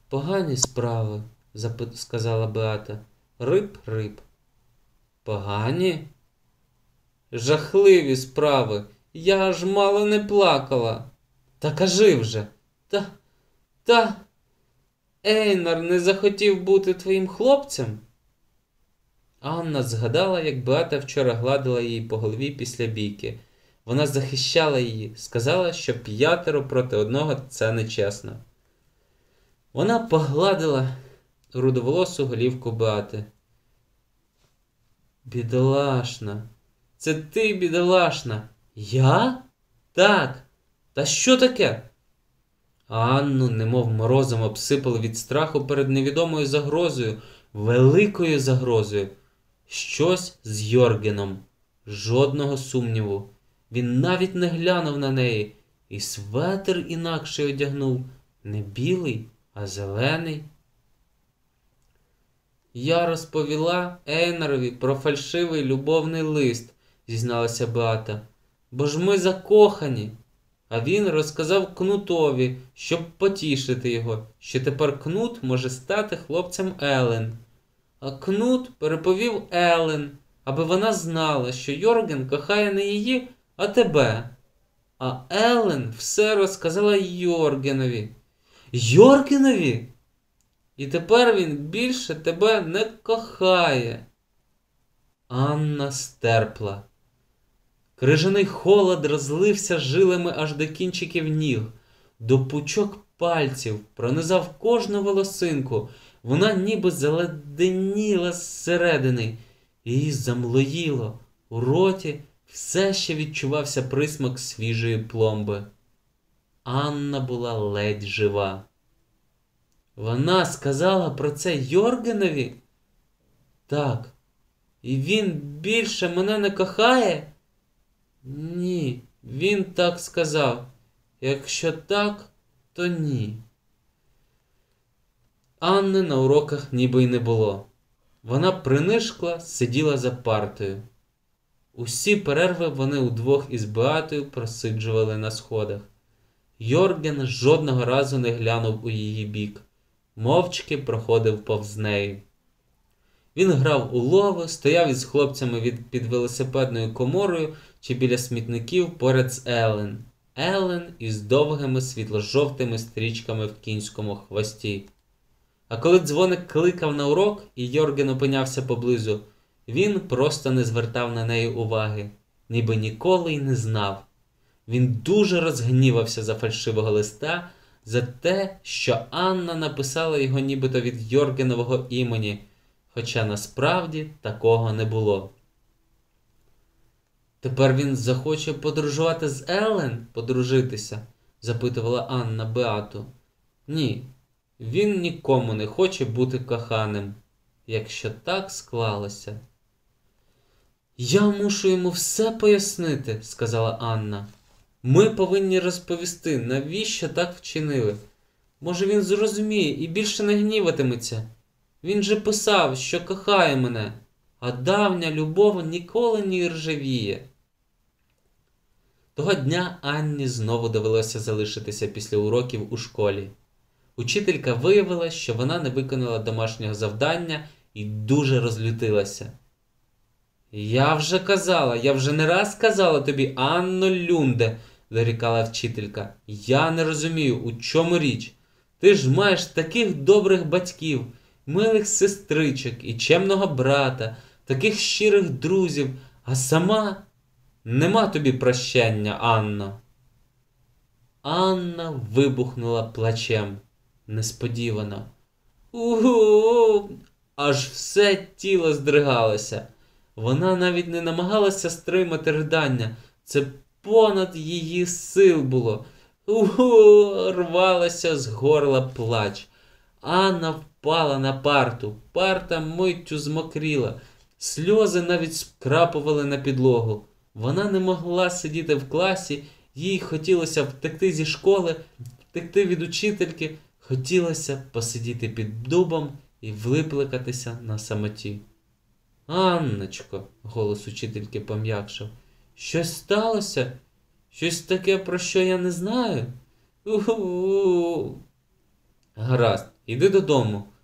Погані справи, сказала Беата. Риб. Погані? Жахливі справи. Я аж мало не плакала. Та кажи вже. Та Ейнар не захотів бути твоїм хлопцем? Анна згадала, як Беата вчора гладила її по голові після бійки. Вона захищала її, сказала, що 5 проти 1 – це нечесно. Вона погладила рудоволосу голівку Беати. Бідолашна. Це ти, бідолашна. Я? Так. Та що таке? Анну немов морозом обсипало від страху перед невідомою загрозою, великою загрозою. Щось з Йоргеном. Жодного сумніву. Він навіть не глянув на неї. І светр інакше одягнув. Не білий, а зелений. Я розповіла Ейнарові про фальшивий любовний лист, зізналася Беата. Бо ж ми закохані. А він розказав Кнутові, щоб потішити його, що тепер Кнут може стати хлопцем Елен. А Кнут переповів Елен, аби вона знала, що Йорген кохає не її, а тебе. А Елен все розказала Йоргенові. Йоргенові? І тепер він більше тебе не кохає. Анна стерпла. Крижаний холод розлився жилами аж до кінчиків ніг, до пучок пальців, пронизав кожну волосинку. Вона ніби заледеніла зсередини. Її замлоїло. У роті все ще відчувався присмак свіжої пломби. Анна була ледь жива. Вона сказала про це Йоргенові? Так. І він більше мене не кохає? Ні, він так сказав. Якщо так, то ні. Анни на уроках ніби й не було. Вона принишкла, сиділа за партою. Усі перерви вони удвох із Беатою просиджували на сходах. Йорген жодного разу не глянув у її бік. Мовчки проходив повз неї. Він грав у лови, стояв із хлопцями під велосипедною коморою чи біля смітників поряд з Елен. Елен із довгими світло-жовтими стрічками в кінському хвості. А коли дзвоник кликав на урок і Йорген опинявся поблизу, він просто не звертав на неї уваги, ніби ніколи й не знав. Він дуже розгнівався за фальшивого листа, за те, що Анна написала його нібито від Йоргенового імені, хоча насправді такого не було. «Тепер він захоче подружувати з Елен, подружитися?» – запитувала Анна Беату. «Ні, він нікому не хоче бути коханим, якщо так склалося». «Я мушу йому все пояснити», – сказала Анна. «Ми повинні розповісти, навіщо так вчинили. Може, він зрозуміє і більше не гніватиметься. Він же писав, що кохає мене, а давня любов ніколи не іржавіє». Того дня Анні знову довелося залишитися після уроків у школі. Учителька виявила, що вона не виконала домашнього завдання і дуже розлютилася. Я вже не раз казала тобі, Анно Люнде», – дорікала вчителька. «Я не розумію, у чому річ. Ти ж маєш таких добрих батьків, милих сестричок і чемного брата, таких щирих друзів, а сама нема тобі прощення, Анно». Анна вибухнула плачем. Несподівано. «У-у-у!» Аж все тіло здригалося. Вона навіть не намагалася стримати ридання. Це понад її сил було. «У-у-у!» рвалася з горла плач. Анна впала на парту. Парта миттю змокріла. Сльози навіть скрапували на підлогу. Вона не могла сидіти в класі. Їй хотілося втекти зі школи, втекти від учительки. Хотілося посидіти під дубом і виплакатися на самоті. «Анночко», – голос учительки пом'якшав, – «щось сталося? Щось таке, про що я не знаю?» «У-у-у!» «Гаразд, Іди додому,